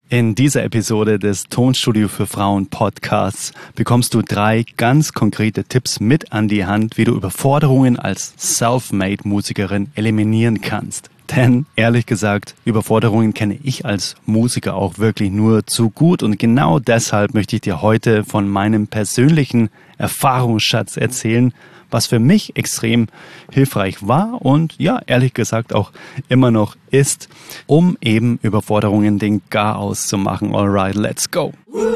In dieser Episode des Tonstudio für Frauen Podcasts bekommst du 3 ganz konkrete Tipps mit an die Hand, wie du Überforderungen als Self-Made-Musikerin eliminieren kannst. Denn, ehrlich gesagt, Überforderungen kenne ich als Musiker auch wirklich nur zu gut und genau deshalb möchte ich dir heute von meinem persönlichen Erfahrungsschatz erzählen, was für mich extrem hilfreich war und ja, ehrlich gesagt auch immer noch ist, um eben Überforderungen den Garaus zu machen. Alright, let's go!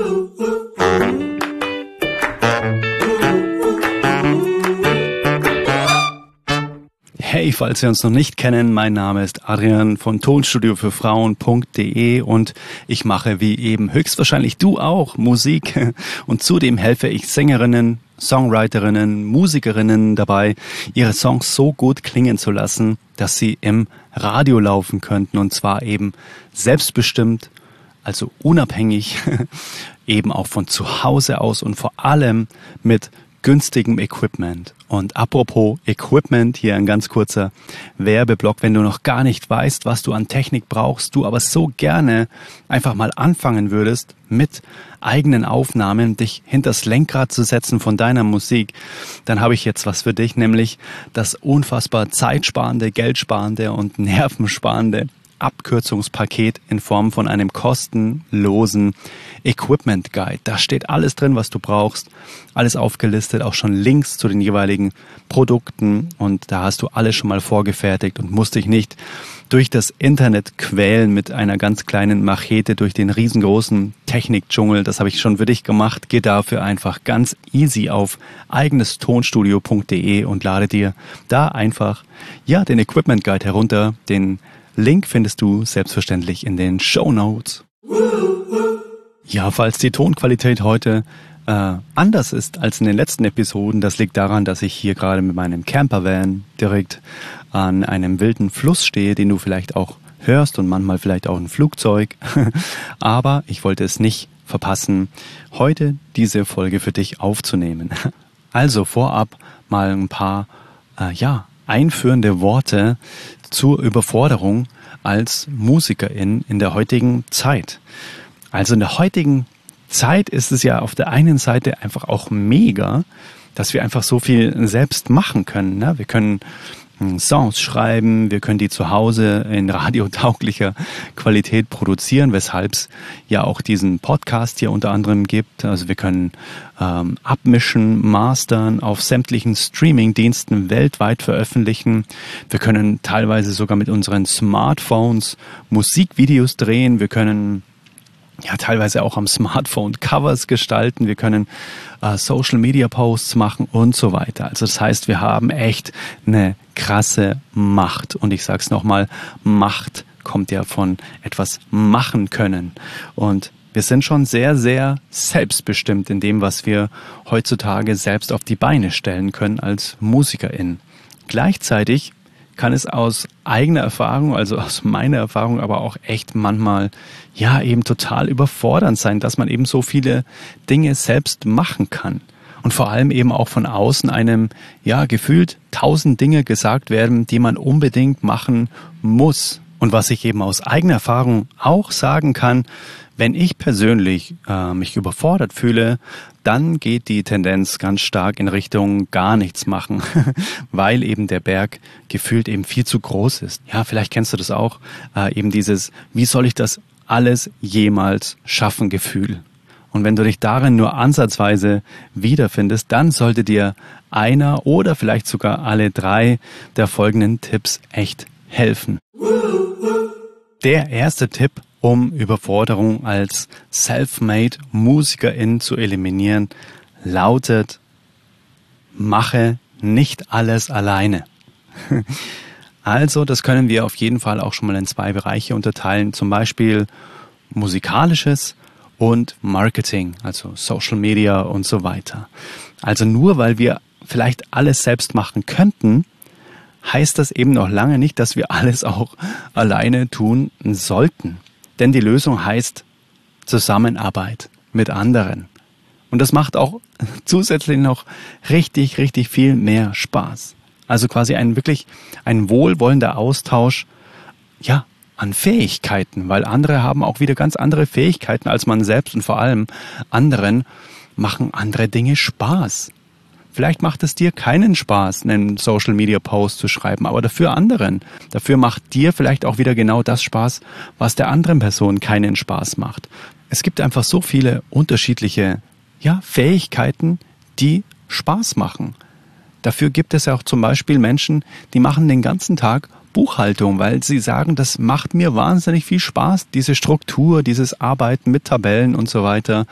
Hey, falls wir uns noch nicht kennen, mein Name ist Adrian von tonstudiofürfrauen.de und ich mache wie eben höchstwahrscheinlich du auch Musik und zudem helfe ich Sängerinnen, Songwriterinnen, Musikerinnen dabei, ihre Songs so gut klingen zu lassen, dass sie im Radio laufen könnten und zwar eben selbstbestimmt, also unabhängig, eben auch von zu Hause aus und vor allem mit günstigem Equipment. Und apropos Equipment, hier ein ganz kurzer Werbeblock, wenn du noch gar nicht weißt, was du an Technik brauchst, du aber so gerne einfach mal anfangen würdest, mit eigenen Aufnahmen dich hinters Lenkrad zu setzen von deiner Musik, dann habe ich jetzt was für dich, nämlich das unfassbar zeitsparende, geldsparende und nervensparende Abkürzungspaket in Form von einem kostenlosen Equipment Guide. Da steht alles drin, was du brauchst, alles aufgelistet, auch schon Links zu den jeweiligen Produkten und da hast du alles schon mal vorgefertigt und musst dich nicht durch das Internet quälen mit einer ganz kleinen Machete durch den riesengroßen Technikdschungel. Das habe ich schon für dich gemacht. Geh dafür einfach ganz easy auf eigenestonstudio.de und lade dir da einfach den Equipment Guide herunter. Den Link findest du selbstverständlich in den Shownotes. Ja, falls die Tonqualität heute anders ist als in den letzten Episoden, das liegt daran, dass ich hier gerade mit meinem Campervan direkt an einem wilden Fluss stehe, den du vielleicht auch hörst und manchmal vielleicht auch ein Flugzeug. Aber ich wollte es nicht verpassen, heute diese Folge für dich aufzunehmen. Also vorab mal ein paar einführende Worte zur Überforderung als Musikerin in der heutigen Zeit. Also in der heutigen Zeit ist es ja auf der einen Seite einfach auch mega, dass wir einfach so viel selbst machen können. Ne? Wir können Songs schreiben, wir können die zu Hause in radiotauglicher Qualität produzieren, weshalb es ja auch diesen Podcast hier unter anderem gibt. Also wir können abmischen, mastern, auf sämtlichen Streaming-Diensten weltweit veröffentlichen. Wir können teilweise sogar mit unseren Smartphones Musikvideos drehen. Wir können teilweise auch am Smartphone Covers gestalten. Wir können Social-Media-Posts machen und so weiter. Also das heißt, wir haben echt eine krasse Macht. Und ich sage es nochmal, Macht kommt ja von etwas machen können. Und wir sind schon sehr, sehr selbstbestimmt in dem, was wir heutzutage selbst auf die Beine stellen können als MusikerInnen. Gleichzeitig kann es aus eigener Erfahrung, also aus meiner Erfahrung, aber auch echt manchmal eben total überfordernd sein, dass man eben so viele Dinge selbst machen kann. Und vor allem eben auch von außen einem, gefühlt 1000 Dinge gesagt werden, die man unbedingt machen muss. Und was ich eben aus eigener Erfahrung auch sagen kann, wenn ich persönlich mich überfordert fühle, dann geht die Tendenz ganz stark in Richtung gar nichts machen, weil eben der Berg gefühlt eben viel zu groß ist. Ja, vielleicht kennst du das auch, eben dieses, wie soll ich das alles jemals schaffen Gefühl. Und wenn du dich darin nur ansatzweise wiederfindest, dann sollte dir einer oder vielleicht sogar alle 3 der folgenden Tipps echt helfen. Der erste Tipp, um Überforderung als Self-Made-Musikerin zu eliminieren, lautet: Mache nicht alles alleine. Also, das können wir auf jeden Fall auch schon mal in 2 Bereiche unterteilen, zum Beispiel musikalisches und Marketing, also Social Media und so weiter. Also nur weil wir vielleicht alles selbst machen könnten, heißt das eben noch lange nicht, dass wir alles auch alleine tun sollten. Denn die Lösung heißt Zusammenarbeit mit anderen. Und das macht auch zusätzlich noch richtig, richtig viel mehr Spaß. Also quasi ein wohlwollender Austausch, an Fähigkeiten, weil andere haben auch wieder ganz andere Fähigkeiten als man selbst und vor allem anderen machen andere Dinge Spaß. Vielleicht macht es dir keinen Spaß, einen Social-Media-Post zu schreiben, aber dafür anderen. Dafür macht dir vielleicht auch wieder genau das Spaß, was der anderen Person keinen Spaß macht. Es gibt einfach so viele unterschiedliche Fähigkeiten, die Spaß machen. Dafür gibt es ja auch zum Beispiel Menschen, die machen den ganzen Tag Buchhaltung, weil sie sagen, das macht mir wahnsinnig viel Spaß, diese Struktur, dieses Arbeiten mit Tabellen und so weiter.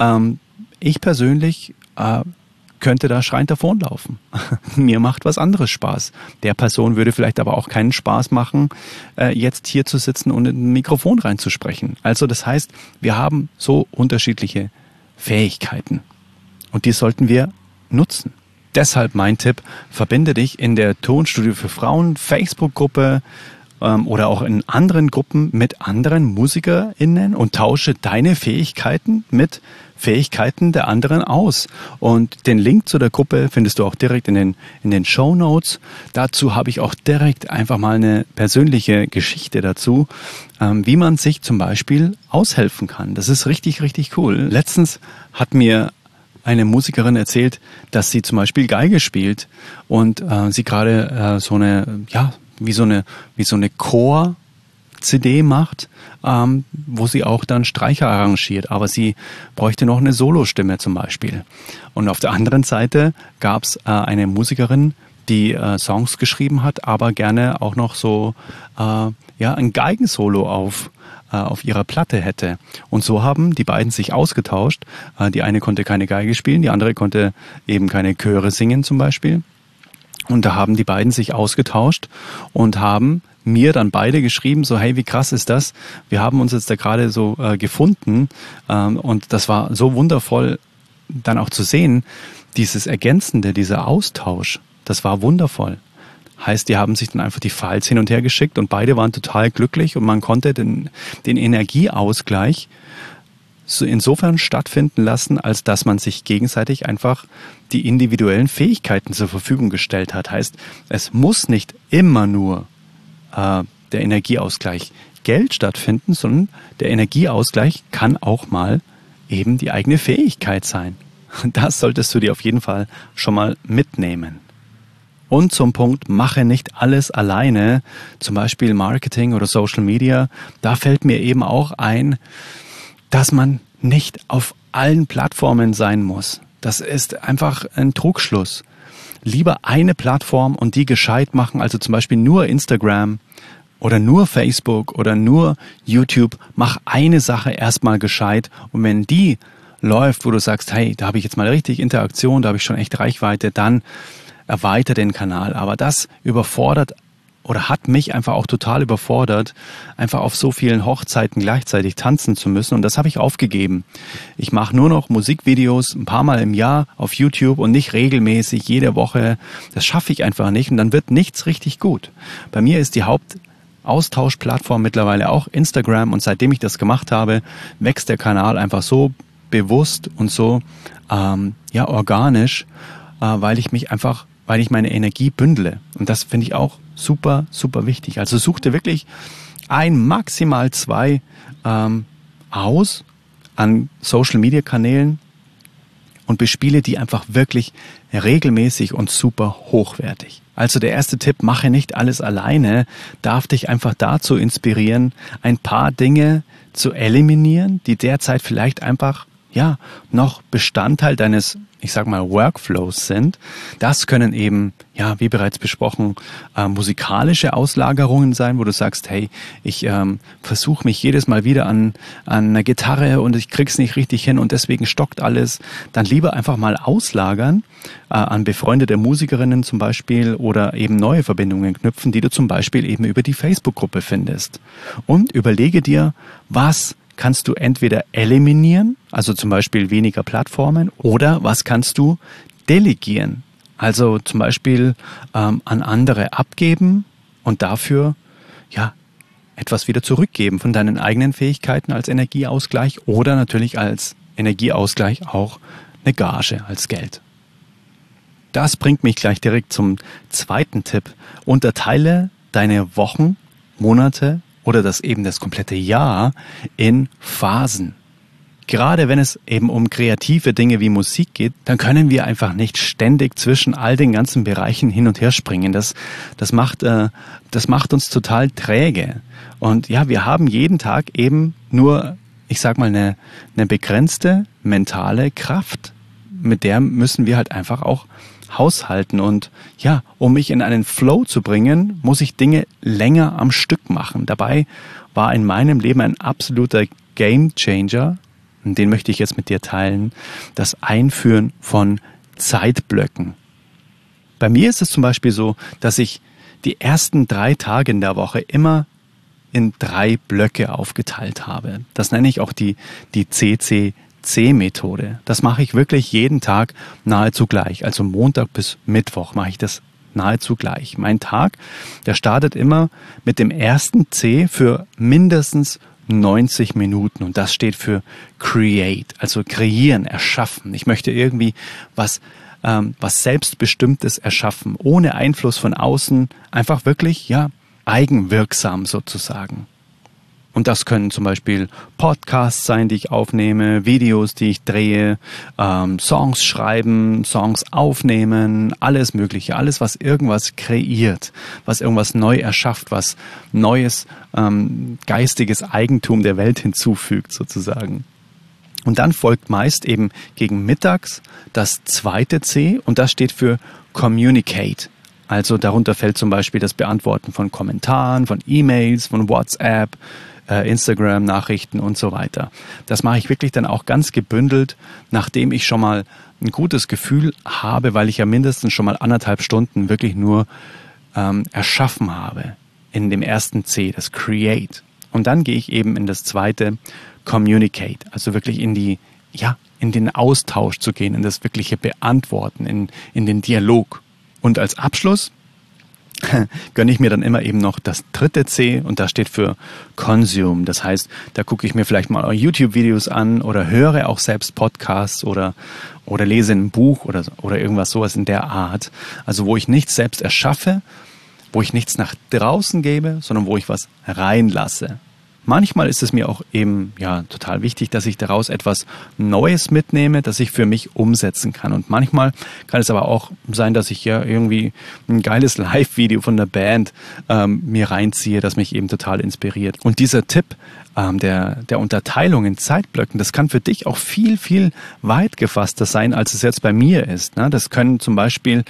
Ich persönlich könnte da schreiend davonlaufen. Mir macht was anderes Spaß. Der Person würde vielleicht aber auch keinen Spaß machen, jetzt hier zu sitzen und in ein Mikrofon reinzusprechen. Also das heißt, wir haben so unterschiedliche Fähigkeiten und die sollten wir nutzen. Deshalb mein Tipp, verbinde dich in der Tonstudio für Frauen Facebook-Gruppe oder auch in anderen Gruppen mit anderen MusikerInnen und tausche deine Fähigkeiten mit Fähigkeiten der anderen aus. Und den Link zu der Gruppe findest du auch direkt in den Shownotes. Dazu habe ich auch direkt einfach mal eine persönliche Geschichte dazu, wie man sich zum Beispiel aushelfen kann. Das ist richtig, richtig cool. Letztens hat mir eine Musikerin erzählt, dass sie zum Beispiel Geige spielt und sie gerade wie so eine Chor-CD macht, wo sie auch dann Streicher arrangiert. Aber sie bräuchte noch eine Solostimme zum Beispiel. Und auf der anderen Seite gab es eine Musikerin, die Songs geschrieben hat, aber gerne auch noch so ein Geigensolo auf ihrer Platte hätte. Und so haben die beiden sich ausgetauscht. Die eine konnte keine Geige spielen, die andere konnte eben keine Chöre singen zum Beispiel. Und da haben die beiden sich ausgetauscht und haben mir dann beide geschrieben, so hey, wie krass ist das? Wir haben uns jetzt da gerade so gefunden und das war so wundervoll dann auch zu sehen, dieses Ergänzende, dieser Austausch, das war wundervoll. Heißt, die haben sich dann einfach die Files hin und her geschickt und beide waren total glücklich und man konnte den Energieausgleich so insofern stattfinden lassen, als dass man sich gegenseitig einfach die individuellen Fähigkeiten zur Verfügung gestellt hat. Heißt, es muss nicht immer nur der Energieausgleich Geld stattfinden, sondern der Energieausgleich kann auch mal eben die eigene Fähigkeit sein. Das solltest du dir auf jeden Fall schon mal mitnehmen. Und zum Punkt, mache nicht alles alleine, zum Beispiel Marketing oder Social Media. Da fällt mir eben auch ein, dass man nicht auf allen Plattformen sein muss. Das ist einfach ein Trugschluss. Lieber eine Plattform und die gescheit machen, also zum Beispiel nur Instagram oder nur Facebook oder nur YouTube. Mach eine Sache erstmal gescheit und wenn die läuft, wo du sagst, hey, da habe ich jetzt mal richtig Interaktion, da habe ich schon echt Reichweite, dann erweiter den Kanal. Aber das überfordert oder hat mich einfach auch total überfordert, einfach auf so vielen Hochzeiten gleichzeitig tanzen zu müssen. Und das habe ich aufgegeben. Ich mache nur noch Musikvideos ein paar Mal im Jahr auf YouTube und nicht regelmäßig jede Woche. Das schaffe ich einfach nicht und dann wird nichts richtig gut. Bei mir ist die Hauptaustauschplattform mittlerweile auch Instagram und seitdem ich das gemacht habe, wächst der Kanal einfach so bewusst und so organisch, weil ich meine Energie bündle. Und das finde ich auch super, super wichtig. Also such dir wirklich maximal 2 aus an Social-Media-Kanälen und bespiele die einfach wirklich regelmäßig und super hochwertig. Also der erste Tipp, mache nicht alles alleine, darf dich einfach dazu inspirieren, ein paar Dinge zu eliminieren, die derzeit vielleicht einfach noch Bestandteil deines, ich sag mal, Workflows sind. Das können eben, wie bereits besprochen, musikalische Auslagerungen sein, wo du sagst, hey, ich versuche mich jedes Mal wieder an einer Gitarre und ich krieg's nicht richtig hin und deswegen stockt alles. Dann lieber einfach mal auslagern an befreundete Musikerinnen zum Beispiel oder eben neue Verbindungen knüpfen, die du zum Beispiel eben über die Facebook-Gruppe findest. Und überlege dir, was kannst du entweder eliminieren, also zum Beispiel weniger Plattformen, oder was kannst du delegieren, also zum Beispiel an andere abgeben und dafür etwas wieder zurückgeben von deinen eigenen Fähigkeiten als Energieausgleich oder natürlich als Energieausgleich auch eine Gage als Geld. Das bringt mich gleich direkt zum zweiten Tipp. Unterteile deine Wochen, Monate oder das komplette Jahr in Phasen. Gerade wenn es eben um kreative Dinge wie Musik geht, dann können wir einfach nicht ständig zwischen all den ganzen Bereichen hin und her springen. Das macht uns total träge. Und ja, wir haben jeden Tag eben nur, ich sag mal, eine begrenzte mentale Kraft. Mit der müssen wir halt einfach auch haushalten. Und ja, um mich in einen Flow zu bringen, muss ich Dinge länger am Stück machen. Dabei war in meinem Leben ein absoluter Gamechanger, und den möchte ich jetzt mit dir teilen, das Einführen von Zeitblöcken. Bei mir ist es zum Beispiel so, dass ich die ersten 3 Tage in der Woche immer in 3 Blöcke aufgeteilt habe. Das nenne ich auch die CCC-Methode. Das mache ich wirklich jeden Tag nahezu gleich. Also Montag bis Mittwoch mache ich das nahezu gleich. Mein Tag, der startet immer mit dem ersten C für mindestens 90 Minuten, und das steht für Create, also kreieren, erschaffen. Ich möchte irgendwie was Selbstbestimmtes erschaffen, ohne Einfluss von außen, einfach wirklich, ja, eigenwirksam sozusagen. Und das können zum Beispiel Podcasts sein, die ich aufnehme, Videos, die ich drehe, Songs schreiben, Songs aufnehmen, alles Mögliche, alles, was irgendwas kreiert, was irgendwas neu erschafft, was neues geistiges Eigentum der Welt hinzufügt sozusagen. Und dann folgt meist eben gegen mittags das zweite C, und das steht für Communicate. Also darunter fällt zum Beispiel das Beantworten von Kommentaren, von E-Mails, von WhatsApp, Instagram-Nachrichten und so weiter. Das mache ich wirklich dann auch ganz gebündelt, nachdem ich schon mal ein gutes Gefühl habe, weil ich ja mindestens schon mal 1,5 Stunden wirklich nur erschaffen habe in dem ersten C, das Create. Und dann gehe ich eben in das zweite Communicate, also wirklich in den Austausch zu gehen, in das wirkliche Beantworten, in den Dialog. Und als Abschluss gönne ich mir dann immer eben noch das dritte C, und das steht für Consume. Das heißt, da gucke ich mir vielleicht mal YouTube-Videos an oder höre auch selbst Podcasts oder lese ein Buch oder irgendwas sowas in der Art. Also wo ich nichts selbst erschaffe, wo ich nichts nach draußen gebe, sondern wo ich was reinlasse. Manchmal ist es mir auch eben total wichtig, dass ich daraus etwas Neues mitnehme, das ich für mich umsetzen kann. Und manchmal kann es aber auch sein, dass ich irgendwie ein geiles Live-Video von der Band mir reinziehe, das mich eben total inspiriert. Und dieser Tipp der Unterteilung in Zeitblöcken, das kann für dich auch viel, viel weit gefasster sein, als es jetzt bei mir ist. Das könnte zum Beispiel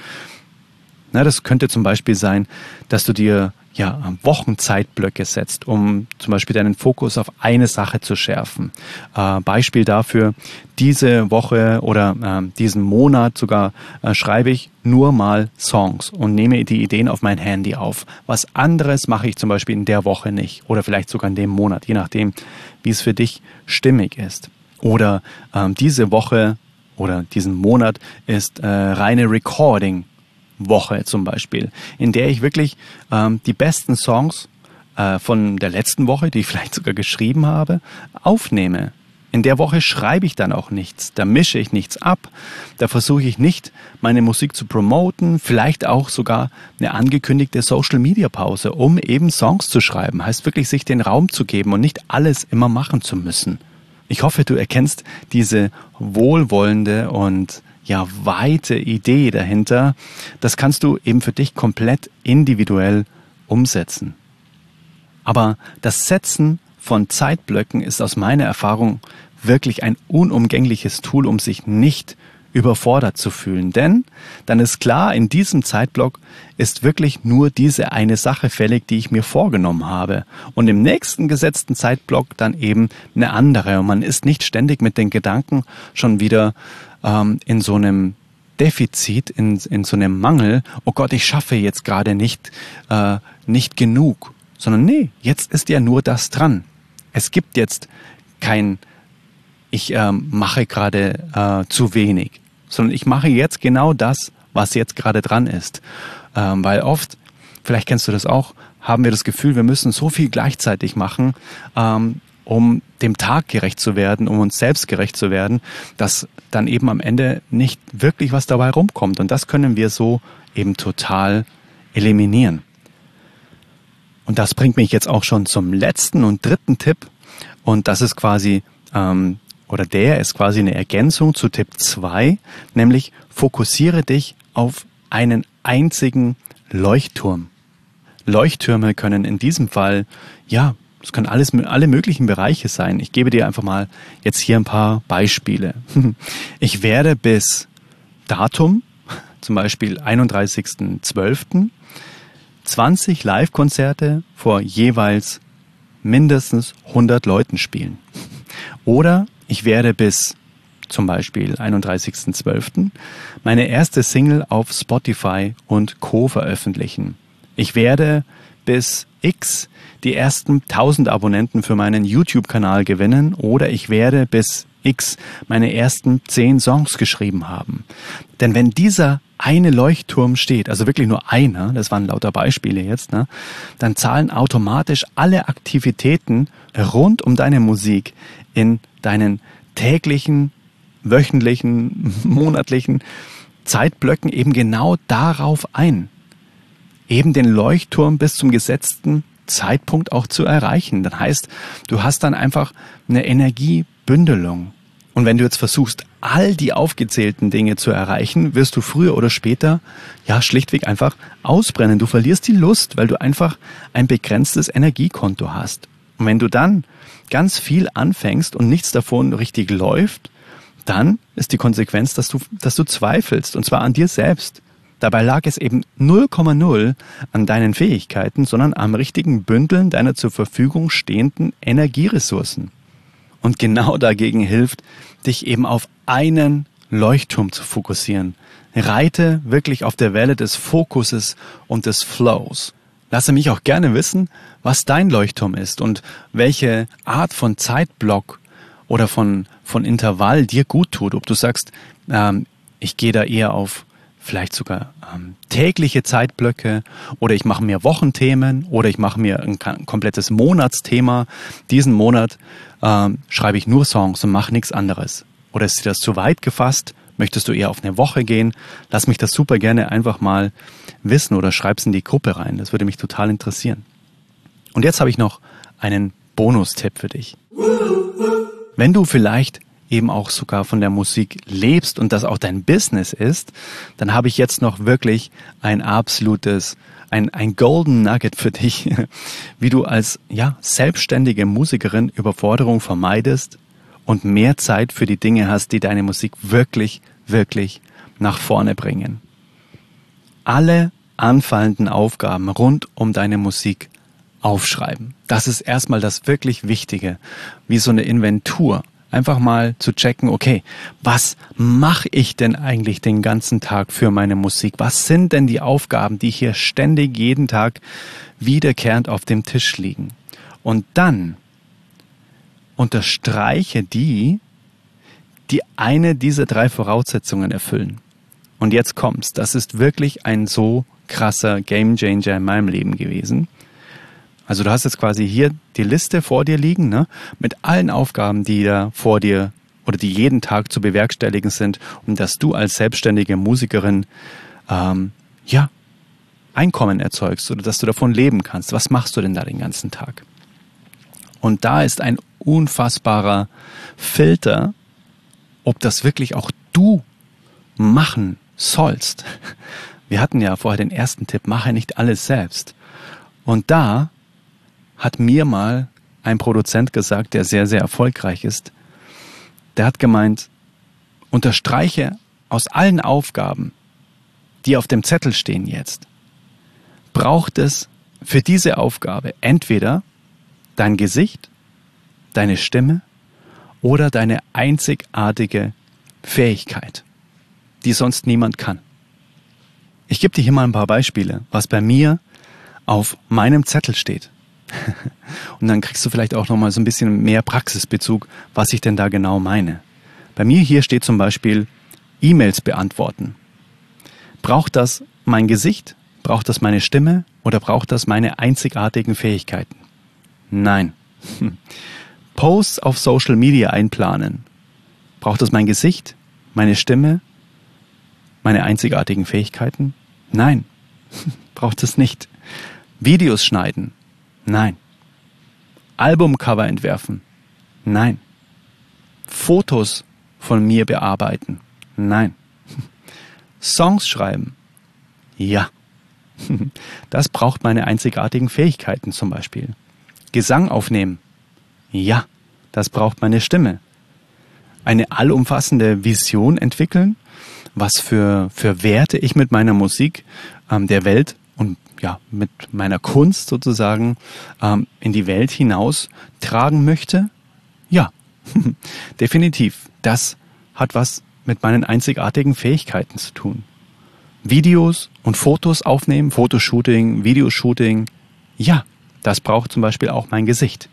sein, dass du dir Wochenzeitblöcke setzt, um zum Beispiel deinen Fokus auf eine Sache zu schärfen. Beispiel dafür, diese Woche oder diesen Monat sogar schreibe ich nur mal Songs und nehme die Ideen auf mein Handy auf. Was anderes mache ich zum Beispiel in der Woche nicht oder vielleicht sogar in dem Monat, je nachdem, wie es für dich stimmig ist. Oder diese Woche oder diesen Monat ist reine Recording-Woche zum Beispiel, in der ich wirklich die besten Songs von der letzten Woche, die ich vielleicht sogar geschrieben habe, aufnehme. In der Woche schreibe ich dann auch nichts, da mische ich nichts ab, da versuche ich nicht, meine Musik zu promoten, vielleicht auch sogar eine angekündigte Social-Media-Pause, um eben Songs zu schreiben. Heißt wirklich, sich den Raum zu geben und nicht alles immer machen zu müssen. Ich hoffe, du erkennst diese wohlwollende und weite Idee dahinter. Das kannst du eben für dich komplett individuell umsetzen. Aber das Setzen von Zeitblöcken ist aus meiner Erfahrung wirklich ein unumgängliches Tool, um sich nicht überfordert zu fühlen. Denn dann ist klar, in diesem Zeitblock ist wirklich nur diese eine Sache fällig, die ich mir vorgenommen habe. Und im nächsten gesetzten Zeitblock dann eben eine andere. Und man ist nicht ständig mit den Gedanken schon wieder in so einem Defizit, in so einem Mangel, oh Gott, ich schaffe jetzt gerade nicht genug. Sondern nee, jetzt ist ja nur das dran. Es gibt jetzt kein, ich mache gerade zu wenig, sondern ich mache jetzt genau das, was jetzt gerade dran ist. Weil oft, vielleicht kennst du das auch, haben wir das Gefühl, wir müssen so viel gleichzeitig machen, um dem Tag gerecht zu werden, um uns selbst gerecht zu werden, dass dann eben am Ende nicht wirklich was dabei rumkommt. Und das können wir so eben total eliminieren. Und das bringt mich jetzt auch schon zum letzten und dritten Tipp. Und das ist quasi, der ist quasi eine Ergänzung zu Tipp 2, nämlich fokussiere dich auf einen einzigen Leuchtturm. Leuchttürme können in diesem Fall, es können alle möglichen Bereiche sein. Ich gebe dir einfach mal jetzt hier ein paar Beispiele. Ich werde bis Datum, zum Beispiel 31.12., 20 Live-Konzerte vor jeweils mindestens 100 Leuten spielen. Oder ich werde bis zum Beispiel 31.12. meine erste Single auf Spotify und Co. veröffentlichen. Ich werde bis X die ersten 1000 Abonnenten für meinen YouTube-Kanal gewinnen oder ich werde bis X meine ersten 10 Songs geschrieben haben. Denn wenn dieser eine Leuchtturm steht, also wirklich nur einer, das waren lauter Beispiele jetzt, dann zahlen automatisch alle Aktivitäten rund um deine Musik in deinen täglichen, wöchentlichen, monatlichen Zeitblöcken eben genau darauf ein, eben den Leuchtturm bis zum gesetzten Zeitpunkt auch zu erreichen. Das heißt, du hast dann einfach eine Energiebündelung. Und wenn du jetzt versuchst, all die aufgezählten Dinge zu erreichen, wirst du früher oder später schlichtweg einfach ausbrennen. Du verlierst die Lust, weil du einfach ein begrenztes Energiekonto hast. Und wenn du dann ganz viel anfängst und nichts davon richtig läuft, dann ist die Konsequenz, dass du zweifelst, und zwar an dir selbst. Dabei lag es eben 0,0 an deinen Fähigkeiten, sondern am richtigen Bündeln deiner zur Verfügung stehenden Energieressourcen. Und genau dagegen hilft, dich eben auf einen Leuchtturm zu fokussieren. Reite wirklich auf der Welle des Fokuses und des Flows. Lasse mich auch gerne wissen, was dein Leuchtturm ist und welche Art von Zeitblock oder von Intervall dir gut tut. Ob du sagst, ich gehe da eher auf vielleicht sogar tägliche Zeitblöcke oder ich mache mir Wochenthemen oder ich mache mir ein komplettes Monatsthema. Diesen Monat schreibe ich nur Songs und mache nichts anderes. Oder ist dir das zu weit gefasst? Möchtest du eher auf eine Woche gehen? Lass mich das super gerne einfach mal wissen oder schreib's in die Gruppe rein. Das würde mich total interessieren. Und jetzt habe ich noch einen Bonustipp für dich. Wenn du vielleicht eben auch sogar von der Musik lebst und das auch dein Business ist, dann habe ich jetzt noch wirklich ein absolutes, ein Golden Nugget für dich, wie du als selbstständige Musikerin Überforderung vermeidest und mehr Zeit für die Dinge hast, die deine Musik wirklich, wirklich nach vorne bringen. Alle anfallenden Aufgaben rund um deine Musik aufschreiben. Das ist erstmal das wirklich Wichtige, wie so eine Inventur. Einfach mal zu checken, okay, was mache ich denn eigentlich den ganzen Tag für meine Musik? Was sind denn die Aufgaben, die hier ständig jeden Tag wiederkehrend auf dem Tisch liegen? Und dann unterstreiche die eine dieser 3 Voraussetzungen erfüllen. Und jetzt kommt's. Das ist wirklich ein so krasser Gamechanger in meinem Leben gewesen. Also du hast jetzt quasi hier die Liste vor dir liegen, mit allen Aufgaben, die da vor dir oder die jeden Tag zu bewerkstelligen sind, und dass du als selbstständige Musikerin Einkommen erzeugst oder dass du davon leben kannst. Was machst du denn da den ganzen Tag? Und da ist ein unfassbarer Filter, ob das wirklich auch du machen sollst. Wir hatten ja vorher den ersten Tipp, mache nicht alles selbst. Und da hat mir mal ein Produzent gesagt, der sehr, sehr erfolgreich ist. Der hat gemeint, unterstreiche aus allen Aufgaben, die auf dem Zettel stehen jetzt, braucht es für diese Aufgabe entweder dein Gesicht, deine Stimme oder deine einzigartige Fähigkeit, die sonst niemand kann. Ich gebe dir hier mal ein paar Beispiele, was bei mir auf meinem Zettel steht. Und dann kriegst du vielleicht auch nochmal so ein bisschen mehr Praxisbezug, was ich denn da genau meine. Bei mir hier steht zum Beispiel E-Mails beantworten. Braucht das mein Gesicht? Braucht das meine Stimme? Oder braucht das meine einzigartigen Fähigkeiten? Nein. Posts auf Social Media einplanen. Braucht das mein Gesicht? Meine Stimme? Meine einzigartigen Fähigkeiten? Nein. Braucht es nicht. Videos schneiden. Nein. Albumcover entwerfen? Nein. Fotos von mir bearbeiten? Nein. Songs schreiben? Ja. Das braucht meine einzigartigen Fähigkeiten zum Beispiel. Gesang aufnehmen? Ja, das braucht meine Stimme. Eine allumfassende Vision entwickeln, was für Werte ich mit meiner Musik der Welt und ja, mit meiner Kunst sozusagen in die Welt hinaus tragen möchte? Ja, definitiv. Das hat was mit meinen einzigartigen Fähigkeiten zu tun. Videos und Fotos aufnehmen, Fotoshooting, Videoshooting, ja, das braucht zum Beispiel auch mein Gesicht.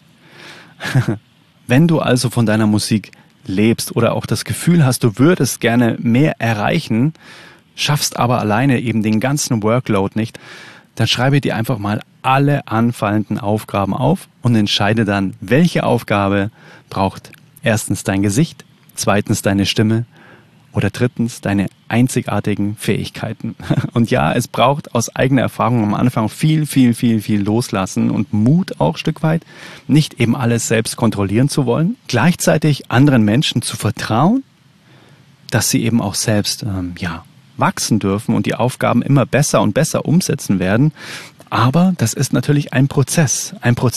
Wenn du also von deiner Musik lebst oder auch das Gefühl hast, du würdest gerne mehr erreichen, schaffst aber alleine eben den ganzen Workload nicht, dann schreibe dir einfach mal alle anfallenden Aufgaben auf und entscheide dann, welche Aufgabe braucht erstens dein Gesicht, zweitens deine Stimme oder drittens deine einzigartigen Fähigkeiten. Und ja, es braucht aus eigener Erfahrung am Anfang viel Loslassen und Mut auch ein Stück weit, nicht eben alles selbst kontrollieren zu wollen, gleichzeitig anderen Menschen zu vertrauen, dass sie eben auch selbst wachsen dürfen und die Aufgaben immer besser und besser umsetzen werden. Aber das ist natürlich ein Prozess,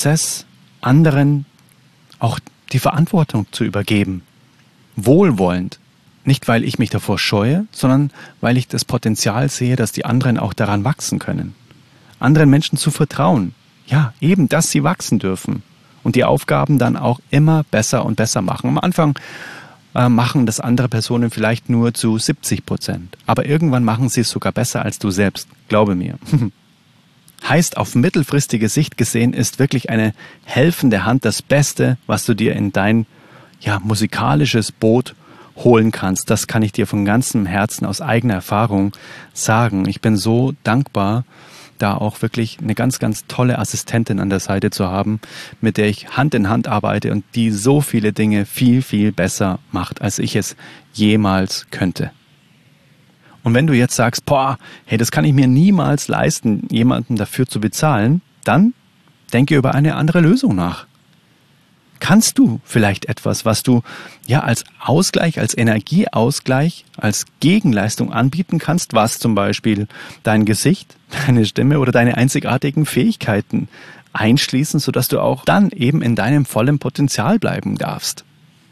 anderen auch die Verantwortung zu übergeben. Wohlwollend. Nicht, weil ich mich davor scheue, sondern weil ich das Potenzial sehe, dass die anderen auch daran wachsen können. Anderen Menschen zu vertrauen. Ja, eben, dass sie wachsen dürfen. Und die Aufgaben dann auch immer besser und besser machen. Am Anfang machen das andere Personen vielleicht nur zu 70%. Aber irgendwann machen sie es sogar besser als du selbst. Glaube mir. Heißt, auf mittelfristige Sicht gesehen ist wirklich eine helfende Hand das Beste, was du dir in dein musikalisches Boot holen kannst. Das kann ich dir von ganzem Herzen aus eigener Erfahrung sagen. Ich bin so dankbar, da auch wirklich eine ganz tolle Assistentin an der Seite zu haben, mit der ich Hand in Hand arbeite und die so viele Dinge viel besser macht, als ich es jemals könnte. Und wenn du jetzt sagst, das kann ich mir niemals leisten, jemanden dafür zu bezahlen, dann denke über eine andere Lösung nach. Kannst du vielleicht etwas, was du als Ausgleich, als Energieausgleich, als Gegenleistung anbieten kannst, was zum Beispiel dein Gesicht, deine Stimme oder deine einzigartigen Fähigkeiten einschließen, sodass du auch dann eben in deinem vollen Potenzial bleiben darfst?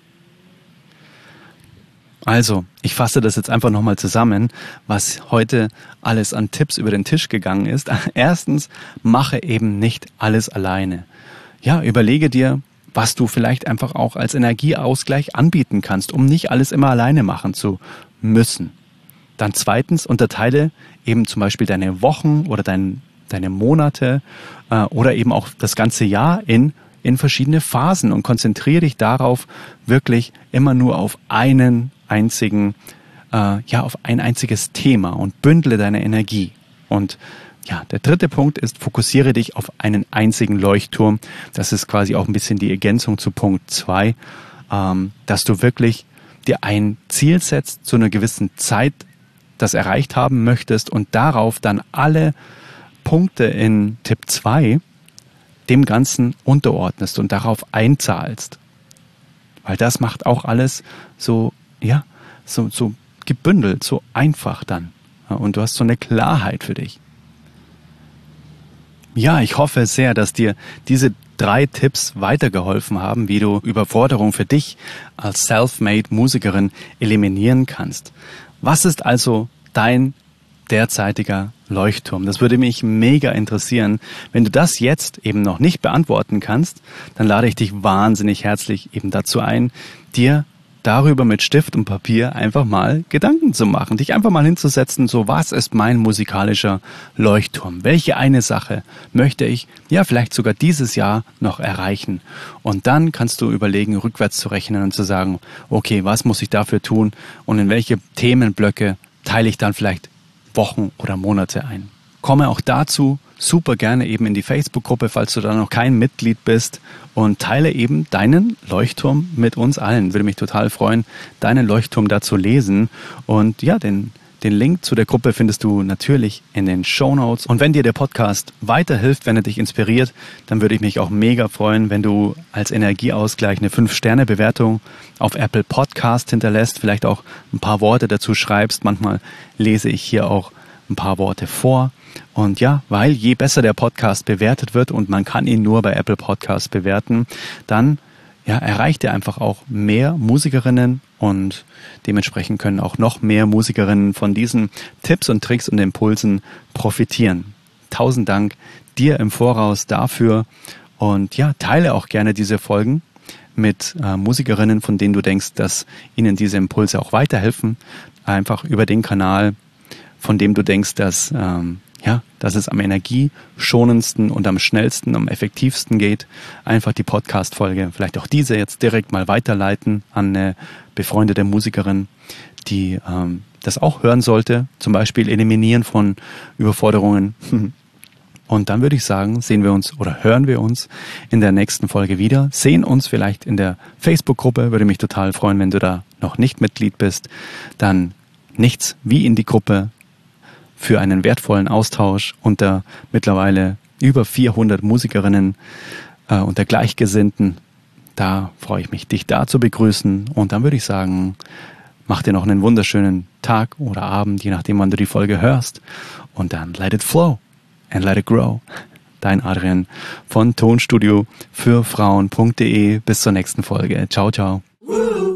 Also, ich fasse das jetzt einfach nochmal zusammen, was heute alles an Tipps über den Tisch gegangen ist. Erstens, mache eben nicht alles alleine. Ja, überlege dir, was du vielleicht einfach auch als Energieausgleich anbieten kannst, um nicht alles immer alleine machen zu müssen. Dann zweitens, unterteile eben zum Beispiel deine Wochen oder deine Monate oder eben auch das ganze Jahr in verschiedene Phasen und konzentriere dich darauf, wirklich immer nur auf auf ein einziges Thema und bündle deine Energie. Und der dritte Punkt ist, fokussiere dich auf einen einzigen Leuchtturm. Das ist quasi auch ein bisschen die Ergänzung zu Punkt 2, dass du wirklich dir ein Ziel setzt, zu einer gewissen Zeit das erreicht haben möchtest und darauf dann alle Punkte in Tipp 2 dem Ganzen unterordnest und darauf einzahlst. Weil das macht auch alles so gebündelt, so einfach dann. Und du hast so eine Klarheit für dich. Ja, ich hoffe sehr, dass dir diese 3 Tipps weitergeholfen haben, wie du Überforderung für dich als Self-Made-Musikerin eliminieren kannst. Was ist also dein derzeitiger Leuchtturm? Das würde mich mega interessieren. Wenn du das jetzt eben noch nicht beantworten kannst, dann lade ich dich wahnsinnig herzlich eben dazu ein, dir darüber mit Stift und Papier einfach mal Gedanken zu machen, dich einfach mal hinzusetzen, so was ist mein musikalischer Leuchtturm? Welche eine Sache möchte ich vielleicht sogar dieses Jahr noch erreichen? Und dann kannst du überlegen, rückwärts zu rechnen und zu sagen, okay, was muss ich dafür tun und in welche Themenblöcke teile ich dann vielleicht Wochen oder Monate ein? Komme auch dazu super gerne eben in die Facebook-Gruppe, falls du da noch kein Mitglied bist, und teile eben deinen Leuchtturm mit uns allen. Würde mich total freuen, deinen Leuchtturm da zu lesen und den Den Link zu der Gruppe findest du natürlich in den Shownotes. Und wenn dir der Podcast weiterhilft, wenn er dich inspiriert, dann würde ich mich auch mega freuen, wenn du als Energieausgleich eine 5-Sterne-Bewertung auf Apple Podcast hinterlässt, vielleicht auch ein paar Worte dazu schreibst. Manchmal lese ich hier auch ein paar Worte vor. Und ja, weil je besser der Podcast bewertet wird und man kann ihn nur bei Apple Podcast bewerten, dann erreicht er einfach auch mehr Musikerinnen und dementsprechend können auch noch mehr Musikerinnen von diesen Tipps und Tricks und Impulsen profitieren. 1000 Dank dir im Voraus dafür und ja, teile auch gerne diese Folgen mit Musikerinnen, von denen du denkst, dass ihnen diese Impulse auch weiterhelfen. Einfach über den Kanal, von dem du denkst, dass es am energieschonendsten und am schnellsten, am effektivsten geht. Einfach die Podcast-Folge, vielleicht auch diese jetzt direkt mal weiterleiten an eine befreundete Musikerin, die das auch hören sollte. Zum Beispiel Eliminieren von Überforderungen. Und dann würde ich sagen, hören wir uns in der nächsten Folge wieder. Sehen uns vielleicht in der Facebook-Gruppe. Würde mich total freuen, wenn du da noch nicht Mitglied bist. Dann nichts wie in die Gruppe für einen wertvollen Austausch unter mittlerweile über 400 Musikerinnen unter Gleichgesinnten. Da freue ich mich, dich da zu begrüßen. Und dann würde ich sagen, mach dir noch einen wunderschönen Tag oder Abend, je nachdem, wann du die Folge hörst. Und dann let it flow and let it grow. Dein Adrian von Tonstudio für Frauen.de. Bis zur nächsten Folge. Ciao, ciao.